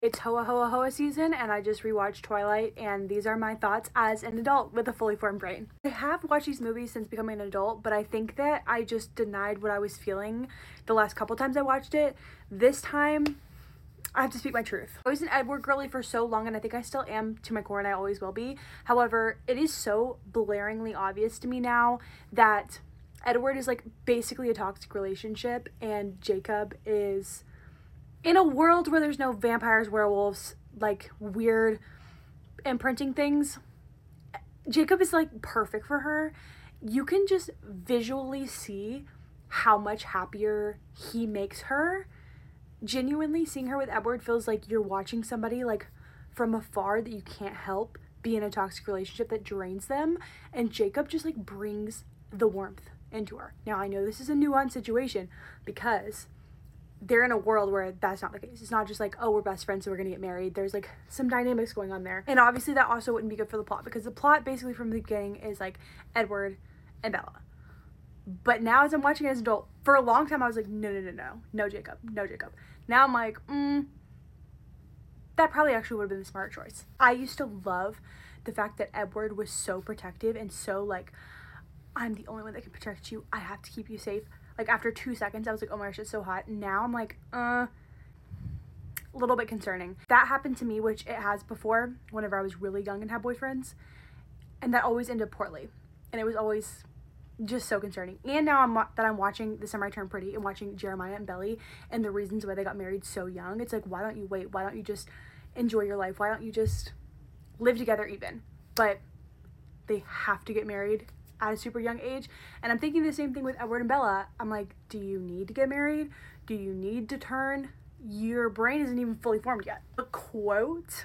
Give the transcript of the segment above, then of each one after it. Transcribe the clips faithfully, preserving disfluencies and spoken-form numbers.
It's Hoa Hoa Hoa season, and I just rewatched Twilight, and these are my thoughts as an adult with a fully formed brain. I have watched these movies since becoming an adult, but I think that I just denied what I was feeling the last couple times I watched it. This time, I have to speak my truth. I was an Edward girly for so long, and I think I still am to my core, and I always will be. However, it is so blaringly obvious to me now that Edward is like basically a toxic relationship, and Jacob is in a world where there's no vampires, werewolves, like weird imprinting things. Jacob is like perfect for her. You can just visually see how much happier he makes her. Genuinely seeing her with Edward feels like you're watching somebody like from afar that you can't help be in a toxic relationship that drains them, and Jacob just like brings the warmth into her. Now I know this is a nuanced situation because they're in a world where that's not the case. It's not just like, oh, we're best friends, so we're gonna get married. There's like some dynamics going on there. And obviously that also wouldn't be good for the plot, because the plot basically from the beginning is like Edward and Bella. But now as I'm watching it as an adult, for a long time I was like, no, no, no, no, no Jacob, no Jacob. Now I'm like, mm, that probably actually would have been the smart choice. I used to love the fact that Edward was so protective and so like, I'm the only one that can protect you. I have to keep you safe. Like after two seconds, I was like, oh my gosh, it's so hot. Now I'm like, uh, a little bit concerning. That happened to me, which it has before, whenever I was really young and had boyfriends. And that always ended poorly. And it was always just so concerning. And now I'm that I'm watching The Summer I Turned Pretty and watching Jeremiah and Belly and the reasons why they got married so young. It's like, why don't you wait? Why don't you just enjoy your life? Why don't you just live together even? But they have to get married at a super young age. And I'm thinking the same thing with Edward and Bella. I'm like, do you need to get married? Do you need to turn? Your brain isn't even fully formed yet. A quote,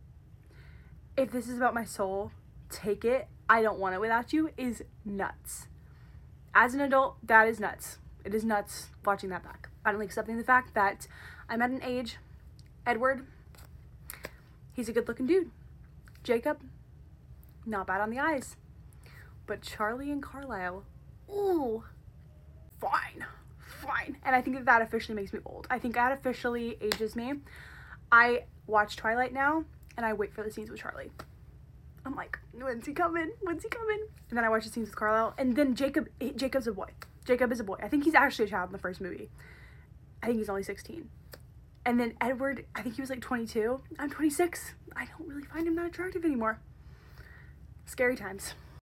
if this is about my soul, take it. I don't want it without you, is nuts. As an adult, that is nuts. It is nuts watching that back. Finally accepting the fact that I'm at an age, Edward, he's a good looking dude. Jacob, not bad on the eyes. But Charlie and Carlisle, ooh, fine, fine. And I think that that officially makes me old. I think that officially ages me. I watch Twilight now, and I wait for the scenes with Charlie. I'm like, when's he coming? When's he coming? And then I watch the scenes with Carlisle, and then Jacob, Jacob's a boy. Jacob is a boy. I think he's actually a child in the first movie. I think he's only sixteen. And then Edward, I think he was like twenty-two. I'm twenty-six. I don't really find him that attractive anymore. Scary times.